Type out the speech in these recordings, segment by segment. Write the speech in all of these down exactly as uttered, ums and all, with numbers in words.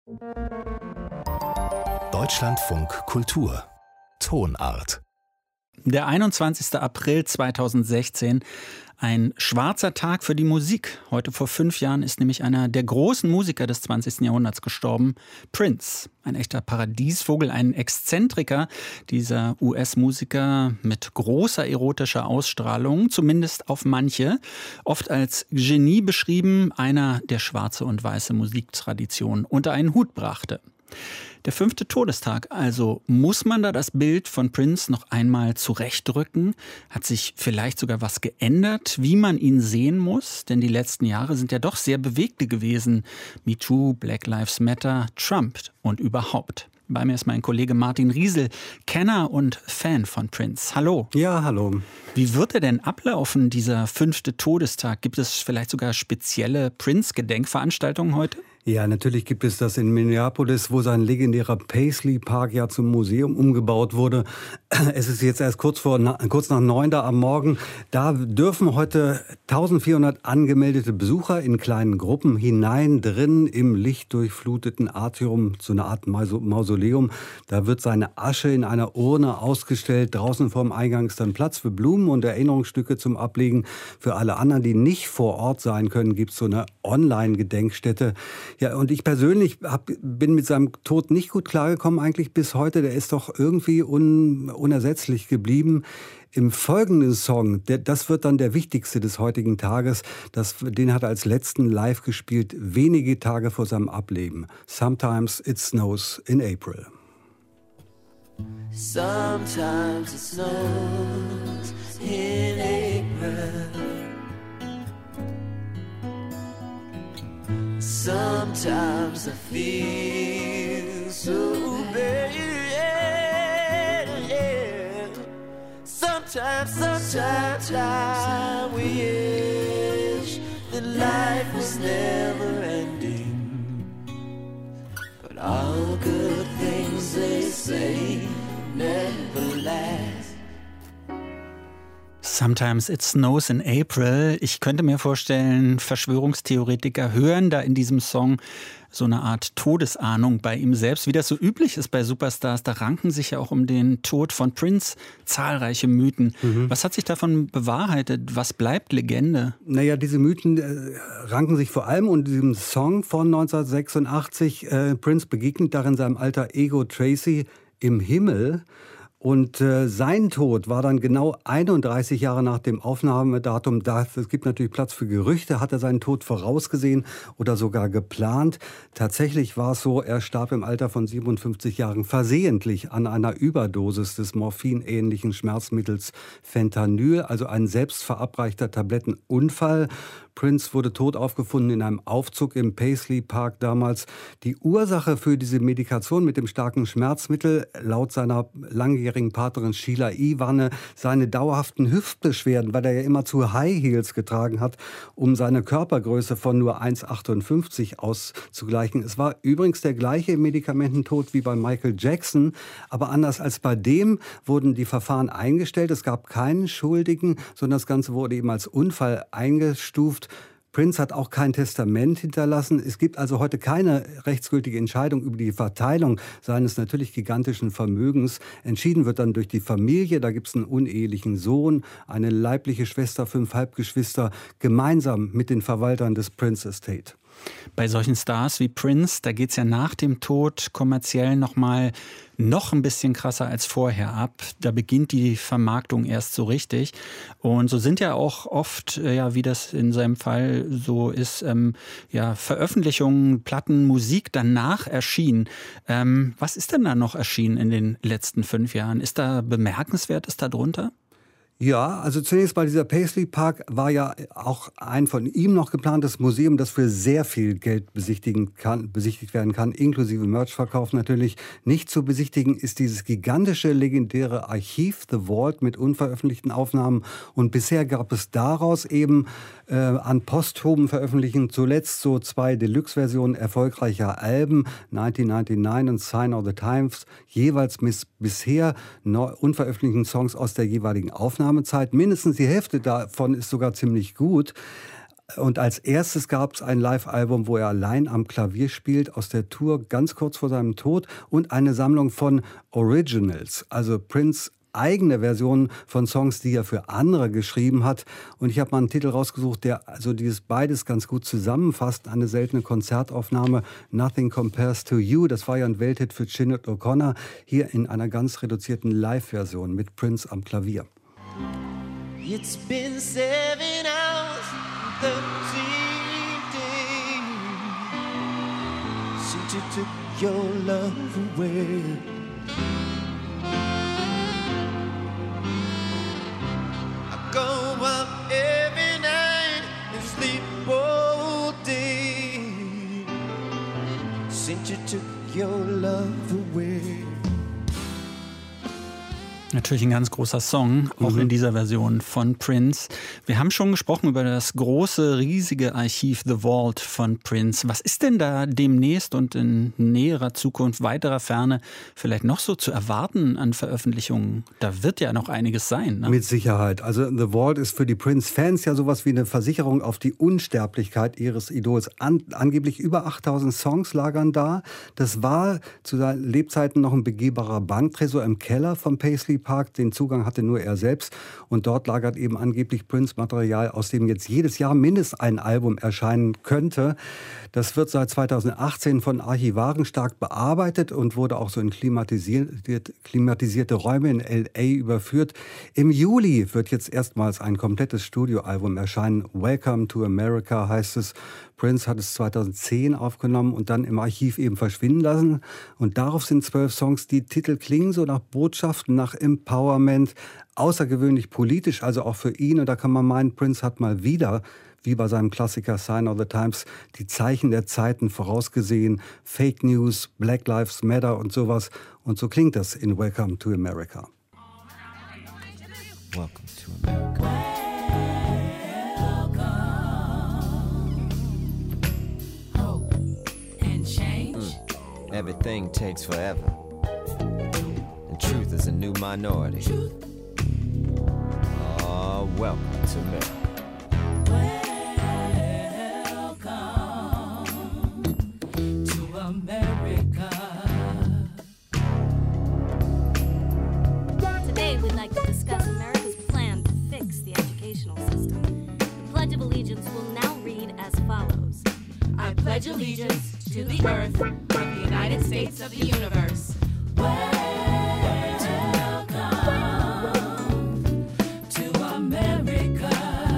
Deutschlandfunk Kultur Tonart. Der einundzwanzigster April zweitausendsechzehn, ein schwarzer Tag für die Musik. Heute vor fünf Jahren ist nämlich einer der großen Musiker des zwanzigsten Jahrhunderts gestorben, Prince. Ein echter Paradiesvogel, ein Exzentriker, dieser U S-Musiker mit großer erotischer Ausstrahlung, zumindest auf manche. Oft als Genie beschrieben, einer, der schwarze und weiße Musiktradition unter einen Hut brachte. Der fünfte Todestag, also muss man da das Bild von Prince noch einmal zurechtrücken? Hat sich vielleicht sogar was geändert, wie man ihn sehen muss? Denn die letzten Jahre sind ja doch sehr bewegte gewesen. MeToo, Black Lives Matter, Trump und überhaupt. Bei mir ist mein Kollege Martin Riesel, Kenner und Fan von Prince. Hallo. Ja, hallo. Wie wird er denn ablaufen, dieser fünfte Todestag? Gibt es vielleicht sogar spezielle Prince-Gedenkveranstaltungen heute? Ja, natürlich gibt es das in Minneapolis, wo sein legendärer Paisley Park ja zum Museum umgebaut wurde. Es ist jetzt erst kurz vor, kurz nach neun da am Morgen. Da dürfen heute eintausendvierhundert angemeldete Besucher in kleinen Gruppen hinein, drin im lichtdurchfluteten Atrium, so eine Art Mausoleum. Da wird seine Asche in einer Urne ausgestellt. Draußen vorm Eingang ist dann Platz für Blumen und Erinnerungsstücke zum Ablegen. Für alle anderen, die nicht vor Ort sein können, gibt es so eine Online-Gedenkstätte. Ja, und ich persönlich hab, bin mit seinem Tod nicht gut klargekommen eigentlich bis heute. Der ist doch irgendwie un, unersetzlich geblieben. Im folgenden Song, der, das wird dann der wichtigste des heutigen Tages, das, den hat er als letzten live gespielt, wenige Tage vor seinem Ableben. Sometimes it snows in April. Sometimes it snows in April. Sometimes I feel so bad. Sometimes, sometimes I wish that life was never ending. But all good things they say never last. Sometimes it snows in April. Ich könnte mir vorstellen, Verschwörungstheoretiker hören da in diesem Song so eine Art Todesahnung bei ihm selbst, wie das so üblich ist bei Superstars. Da ranken sich ja auch um den Tod von Prince zahlreiche Mythen. Mhm. Was hat sich davon bewahrheitet? Was bleibt Legende? Naja, diese Mythen äh, ranken sich vor allem um diesen Song von neunzehnhundertsechsundachtzig. Äh, Prince begegnet darin seinem alter Ego Tracy im Himmel. Und äh, sein Tod war dann genau einunddreißig Jahre nach dem Aufnahmedatum. Da, es gibt natürlich Platz für Gerüchte. Hat er seinen Tod vorausgesehen oder sogar geplant? Tatsächlich war es so, er starb im Alter von siebenundfünfzig Jahren versehentlich an einer Überdosis des morphinähnlichen Schmerzmittels Fentanyl, also ein selbstverabreichter Tablettenunfall. Prince wurde tot aufgefunden in einem Aufzug im Paisley Park damals. Die Ursache für diese Medikation mit dem starken Schmerzmittel, laut seiner langjährigen Partnerin Sheila E., war eine, seine dauerhaften Hüftbeschwerden, weil er ja immer zu High Heels getragen hat, um seine Körpergröße von nur eins Komma achtundfünfzig auszugleichen. Es war übrigens der gleiche Medikamententod wie bei Michael Jackson, aber anders als bei dem wurden die Verfahren eingestellt. Es gab keinen Schuldigen, sondern das Ganze wurde eben als Unfall eingestuft. Prince hat auch kein Testament hinterlassen. Es gibt also heute keine rechtsgültige Entscheidung über die Verteilung seines natürlich gigantischen Vermögens. Entschieden wird dann durch die Familie. Da gibt es einen unehelichen Sohn, eine leibliche Schwester, fünf Halbgeschwister, gemeinsam mit den Verwaltern des Prince Estate. Bei solchen Stars wie Prince, da geht es ja nach dem Tod kommerziell noch mal noch ein bisschen krasser als vorher ab. Da beginnt die Vermarktung erst so richtig. Und so sind ja auch oft, ja, wie das in seinem Fall so ist, ähm, ja, Veröffentlichungen, Platten, Musik danach erschienen. Ähm, was ist denn da noch erschienen in den letzten fünf Jahren? Ist da Bemerkenswertes darunter? Ja, also zunächst mal dieser Paisley Park war ja auch ein von ihm noch geplantes Museum, das für sehr viel Geld besichtigen kann, besichtigt werden kann, inklusive Merchverkauf natürlich. Nicht zu besichtigen ist dieses gigantische, legendäre Archiv, The Vault, mit unveröffentlichten Aufnahmen. Und bisher gab es daraus eben äh, an posthumen Veröffentlichungen zuletzt so zwei Deluxe-Versionen erfolgreicher Alben, neunzehnhundertneunundneunzig und Sign of the Times, jeweils mis- bisher neu- unveröffentlichten Songs aus der jeweiligen Aufnahme. Zeit. Mindestens die Hälfte davon ist sogar ziemlich gut. Und als erstes gab es ein Live-Album, wo er allein am Klavier spielt, aus der Tour ganz kurz vor seinem Tod, und eine Sammlung von Originals, also Prince eigene Versionen von Songs, die er für andere geschrieben hat. Und ich habe mal einen Titel rausgesucht, der also dieses beides ganz gut zusammenfasst. Eine seltene Konzertaufnahme, Nothing Compares to You. Das war ja ein Welthit für Sinead O'Connor. Hier in einer ganz reduzierten Live-Version mit Prince am Klavier. It's been seven hours and thirteen days since you took your love away. Go up every night and sleep all day since you took your love away. Natürlich ein ganz großer Song, auch mhm. in dieser Version von Prince. Wir haben schon gesprochen über das große, riesige Archiv The Vault von Prince. Was ist denn da demnächst und in näherer Zukunft, weiterer Ferne vielleicht noch so zu erwarten an Veröffentlichungen? Da wird ja noch einiges sein. Ne? Mit Sicherheit. Also The Vault ist für die Prince-Fans ja sowas wie eine Versicherung auf die Unsterblichkeit ihres Idols. An, angeblich über achttausend Songs lagern da. Das war zu seinen Lebzeiten noch ein begehbarer Banktresor im Keller vom Paisley Park. Den Zugang hatte nur er selbst. Und dort lagert eben angeblich Prince-Material, aus dem jetzt jedes Jahr mindestens ein Album erscheinen könnte. Das wird seit zweitausendachtzehn von Archivaren stark bearbeitet und wurde auch so in klimatisierte, klimatisierte Räume in L A überführt. Im Juli wird jetzt erstmals ein komplettes Studioalbum erscheinen. Welcome to America heißt es. Prince hat es zweitausendzehn aufgenommen und dann im Archiv eben verschwinden lassen. Und darauf sind zwölf Songs. Die Titel klingen so nach Botschaften, nach Empowerment, außergewöhnlich politisch, also auch für ihn. Und da kann man meinen, Prince hat mal wieder, wie bei seinem Klassiker Sign of the Times, die Zeichen der Zeiten vorausgesehen. Fake News, Black Lives Matter und sowas. Und so klingt das in Welcome to America. Welcome to America. Everything takes forever, and truth is a new minority. Oh, welcome to Welcome to America. Today we'd like to discuss America's plan to fix the educational system. The Pledge of Allegiance will now read as follows. I pledge allegiance to the earth of the United States of the universe. Welcome to America.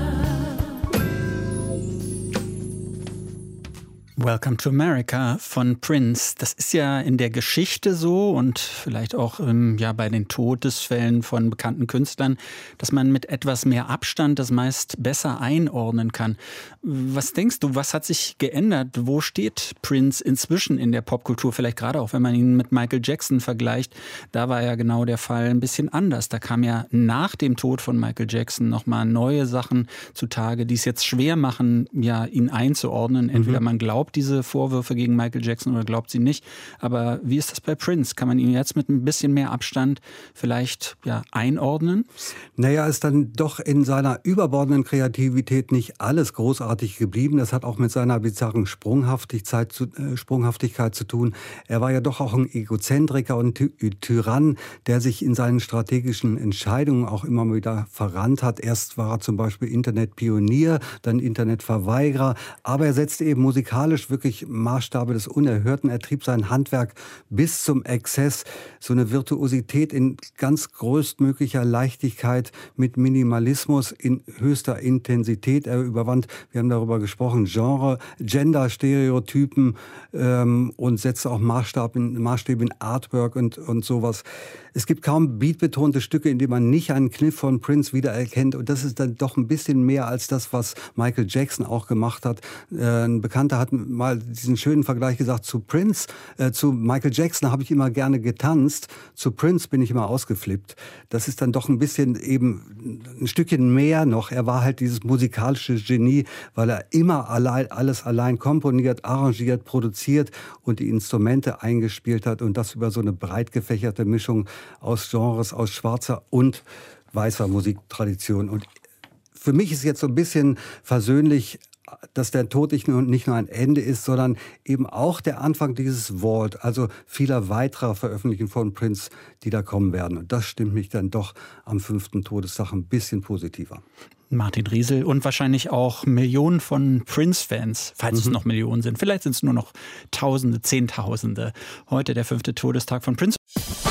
Welcome to America von Prince. Das ist ja in der Geschichte so und vielleicht auch ähm, ja, bei den Todesfällen von bekannten Künstlern, dass man mit etwas mehr Abstand das meist besser einordnen kann. Was denkst du, was hat sich geändert? Wo steht Prince inzwischen in der Popkultur? Vielleicht gerade auch, wenn man ihn mit Michael Jackson vergleicht. Da war ja genau der Fall ein bisschen anders. Da kam ja nach dem Tod von Michael Jackson nochmal neue Sachen zutage, die es jetzt schwer machen, ja, ihn einzuordnen. Entweder man glaubt diese Vorwürfe gegen Michael Jackson oder glaubt sie nicht. Aber wie ist das bei Prince? Kann man ihn jetzt mit ein bisschen mehr Abstand vielleicht ja, einordnen? Naja, ist dann doch in seiner überbordenden Kreativität nicht alles großartig geblieben. Das hat auch mit seiner bizarren Sprunghaftigkeit zu, äh, Sprunghaftigkeit zu tun. Er war ja doch auch ein Egozentriker und Ty- Tyrann, der sich in seinen strategischen Entscheidungen auch immer wieder verrannt hat. Erst war er zum Beispiel Internetpionier, dann Internetverweigerer. Aber er setzte eben musikalisch wirklich Maßstabe des Unerhörten. Er trieb sein Handwerk bis zum Exzess. So eine Virtuosität in ganz größtmöglicher Leichtigkeit mit Minimalismus in höchster Intensität. Er überwand, wir haben darüber gesprochen, Genre, Gender-Stereotypen ähm, und setzte auch Maßstab in, Maßstäbe in Artwork und, und sowas. Es gibt kaum beatbetonte Stücke, in denen man nicht einen Kniff von Prince wiedererkennt. Und das ist dann doch ein bisschen mehr als das, was Michael Jackson auch gemacht hat. Äh, ein Bekannter hat mal diesen schönen Vergleich gesagt, zu Prince, äh, zu Michael Jackson habe ich immer gerne getanzt, zu Prince bin ich immer ausgeflippt. Das ist dann doch ein bisschen eben ein Stückchen mehr noch. Er war halt dieses musikalische Genie, weil er immer allein, alles allein komponiert, arrangiert, produziert und die Instrumente eingespielt hat und das über so eine breit gefächerte Mischung aus Genres, aus schwarzer und weißer Musiktradition. Und für mich ist jetzt so ein bisschen versöhnlich dass der Tod nicht nur, nicht nur ein Ende ist, sondern eben auch der Anfang dieses Vault, also vieler weiterer Veröffentlichungen von Prince, die da kommen werden. Und das stimmt mich dann doch am fünften Todestag ein bisschen positiver. Martin Riesel und wahrscheinlich auch Millionen von Prince-Fans, falls mhm. es noch Millionen sind. Vielleicht sind es nur noch Tausende, Zehntausende. Heute der fünfte Todestag von Prince.